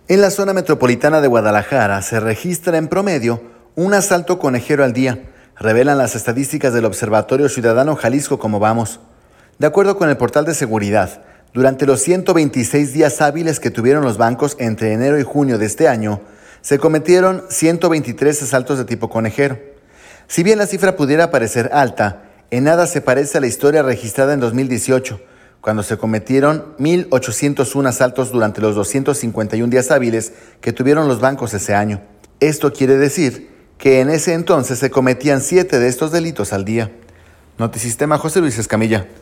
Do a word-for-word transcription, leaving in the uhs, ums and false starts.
En la zona metropolitana de Guadalajara se registra en promedio un asalto conejero al día, revelan las estadísticas del Observatorio Ciudadano Jalisco Cómo Vamos. De acuerdo con el portal de seguridad, durante los ciento veintiséis días hábiles que tuvieron los bancos entre enero y junio de este año, se cometieron ciento veintitrés asaltos de tipo conejero. Si bien la cifra pudiera parecer alta, en nada se parece a la historia registrada en dos mil dieciocho, cuando se cometieron mil ochocientos uno asaltos durante los doscientos cincuenta y uno días hábiles que tuvieron los bancos ese año. Esto quiere decir que en ese entonces se cometían siete de estos delitos al día. Notisistema, José Luis Escamilla.